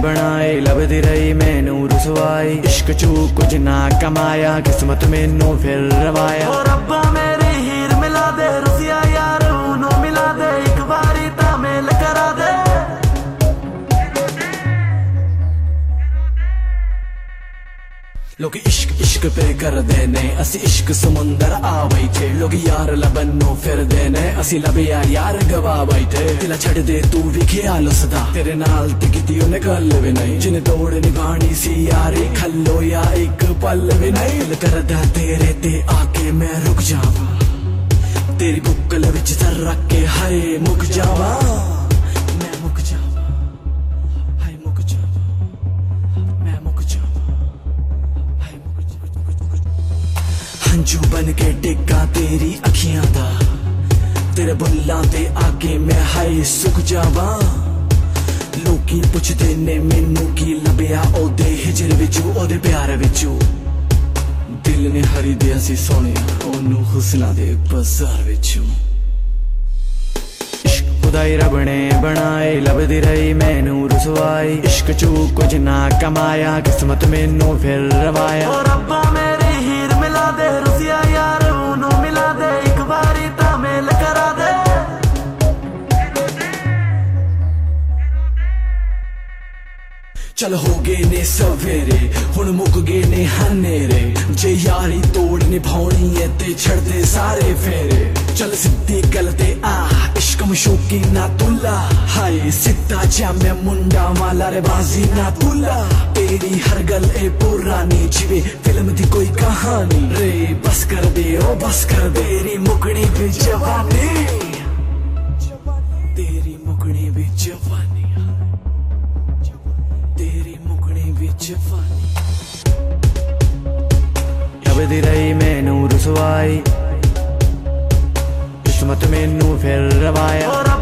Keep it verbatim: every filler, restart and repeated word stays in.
बनाए लभदी रही मैनू रसवाई इश्क चू कुछ ना कमाया किस्मत मैनू फिर रवाया ओ रब्बा मेरी हीर मिला दे रुसिया यार ऊनो मिला दे एक बारी तामेल करा दे लोग इश्क इश्क पे कर देने असी इश्क समुंदर आ बैठे लोग यार लबनो फिर देने असी लबिया यार गवा बैठे दिला छड़ दे तू भी ख्याल उसदा तेरे नाल ते किती उन्हें गल भी नहीं जिन्हें दौड़ निभानी सी यारी खल्लो या एक पल भी नहीं दिल करदा तेरे ते आके मैं रुक जावा तेरी बुक्कल विच सर रख के हाय मुक जावा मैं मुक जावा हाय मुक जावा मैं मुक जावा हंजू बन के टिका तेरी अखियां दा तेरे बुल्लां ते आगे मैं हाय सुक जावा लोकी पुछदे ने मैनू की लभया ओदे हिजर विचू ओदे प्यार विचू दिल ने हरी दे असी सोनिया ओनू हुस्ना दे बाजार विचू इश्क खुदाई रब ने बनाए लभदी रही मैनू रसवाई इश्क चू कुछ ना कमाया किस्मत मैनू फिर रवाया ओ रब्बा मेरी हीर मिला दे रुसिया यार ऊनो मिला दे एक बारी तामेल करा दे चल हो गए ने सवेरे हुण मुक गए ने हनेरे जे यारी तोड़ निभाउणी है ते छड़ दे सारे फेरे चल सिद्धी गल ते आ इश्क मशूकी ना तुला हाय सिद्धा जा मैं मुंडा वाला रे बाजी ना तुला तेरी हर गल ए पुरानी जिवे फिल्म दी कोई कहानी रे बस कर दे ओ बस कर दे तेरी मुकनी भी जवानी तेरी मुकनी भी जवानी तेरी मुकनी भी जवानी लभदी रही मैनू रसवाई किस्मत मैनू फिर रवाया।